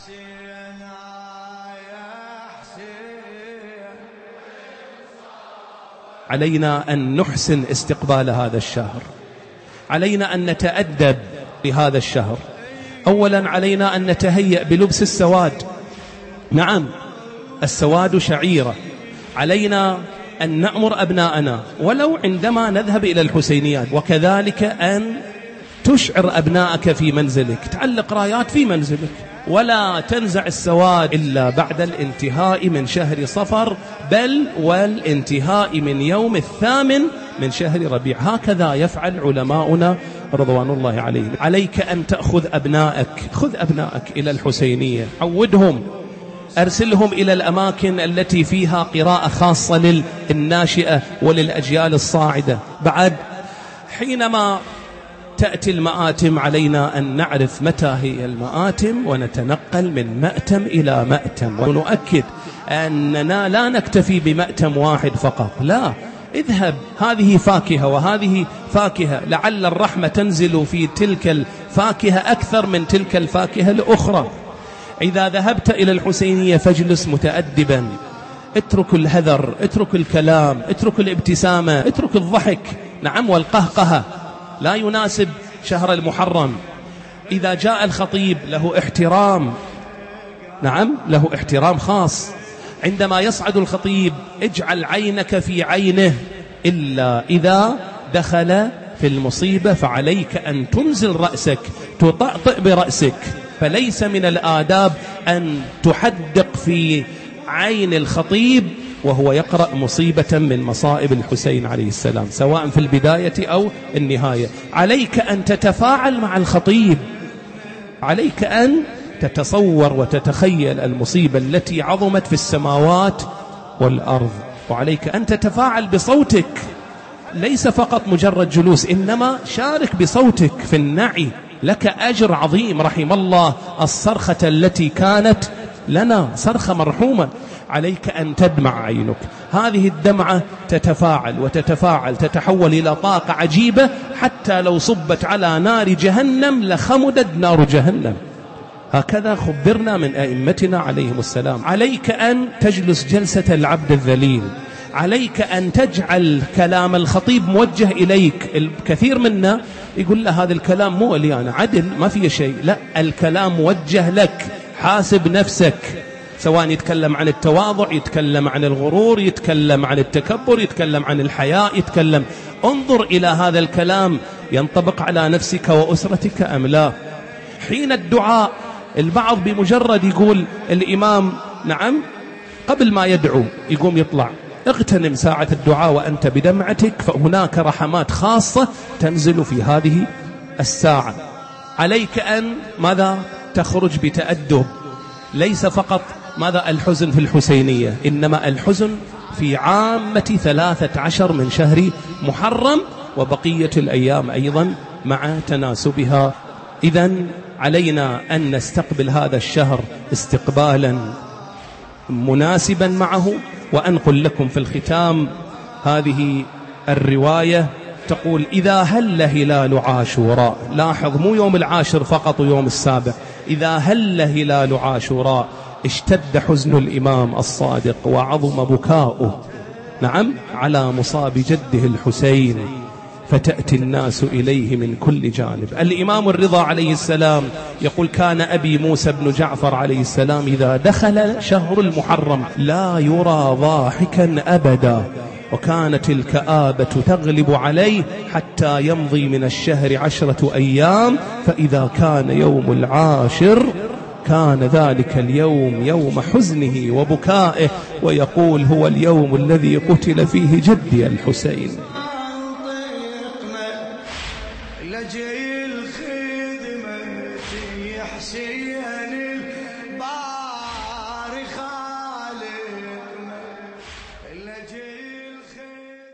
علينا أن نحسن استقبال هذا الشهر، علينا أن نتأدب بهذا الشهر. أولا علينا أن نتهيأ بلبس السواد، نعم السواد شعيرة. علينا أن نأمر أبناءنا ولو عندما نذهب إلى الحسينيات، وكذلك أن تشعر أبنائك في منزلك، تعلق رايات في منزلك، ولا تنزع السواد إلا بعد الانتهاء من شهر صفر، بل والانتهاء من يوم 8 من شهر ربيع. هكذا يفعل علماؤنا رضوان الله عليهم. عليك أن تأخذ أبنائك، خذ أبنائك إلى الحسينية، عودهم، أرسلهم إلى الأماكن التي فيها قراءة خاصة للناشئة وللأجيال الصاعدة. بعد حينما تأتي المآتم علينا أن نعرف متى هي المآتم ونتنقل من مأتم إلى مأتم، ونؤكد أننا لا نكتفي بمأتم واحد فقط، لا، اذهب، هذه فاكهة وهذه فاكهة، لعل الرحمة تنزل في تلك الفاكهة أكثر من تلك الفاكهة الأخرى. إذا ذهبت إلى الحسينية فاجلس متأدبا، اترك الهذر، اترك الكلام، اترك الابتسامة، اترك الضحك، نعم، والقهقهة، لا يناسب شهر المحرم. إذا جاء الخطيب له احترام، نعم له احترام خاص. عندما يصعد الخطيب اجعل عينك في عينه، إلا إذا دخل في المصيبة فعليك أن تنزل رأسك، تطأطئ برأسك. فليس من الآداب أن تحدق في عين الخطيب وهو يقرأ مصيبة من مصائب الحسين عليه السلام، سواء في البداية أو النهاية. عليك أن تتفاعل مع الخطيب، عليك أن تتصور وتتخيل المصيبة التي عظمت في السماوات والأرض، وعليك أن تتفاعل بصوتك، ليس فقط مجرد جلوس، إنما شارك بصوتك في النعي، لك أجر عظيم. رحم الله الصرخة التي كانت لنا صرخة مرحومة. عليك أن تدمع عينك، هذه الدمعة تتفاعل وتتفاعل، تتحول إلى طاقة عجيبة، حتى لو صبت على نار جهنم لخمدت نار جهنم. هكذا خبرنا من أئمتنا عليهم السلام. عليك أن تجلس جلسة العبد الذليل، عليك أن تجعل كلام الخطيب موجه إليك. الكثير منا يقول له هذا الكلام مو لي أنا، عدل ما فيه شيء، لا، الكلام موجه لك، حاسب نفسك، سواء يتكلم عن التواضع، يتكلم عن الغرور، يتكلم عن التكبر، يتكلم عن الحياء، يتكلم، انظر إلى هذا الكلام ينطبق على نفسك وأسرتك أم لا. حين الدعاء البعض بمجرد يقول الإمام نعم قبل ما يدعو يقوم يطلع، اغتنم ساعة الدعاء وأنت بدمعتك، فهناك رحمات خاصة تنزل في هذه الساعة. عليك أن ماذا؟ تخرج بتأدب، ليس فقط ماذا الحزن في الحسينية، إنما الحزن في عامة 13 من شهر محرم وبقية الأيام أيضا مع تناسبها. إذن علينا أن نستقبل هذا الشهر استقبالا مناسبا معه. وأنقل لكم في الختام هذه الرواية تقول: إذا هل هلال عاشوراء، لاحظ مو يوم العاشر فقط ويوم السابع، إذا هل هلال عاشوراء اشتد حزن الإمام الصادق وعظم بكاؤه، نعم، على مصاب جده الحسين، فتأتي الناس إليه من كل جانب. الإمام الرضا عليه السلام يقول: كان أبي موسى بن جعفر عليه السلام إذا دخل شهر المحرم لا يرى ضاحكا أبدا، وكانت الكآبة تغلب عليه حتى يمضي من الشهر 10 أيام، فإذا كان يوم العاشر كان ذلك اليوم يوم حزنه وبكائه، ويقول: هو اليوم الذي قتل فيه جدي الحسين. لجي الخدمة يحسين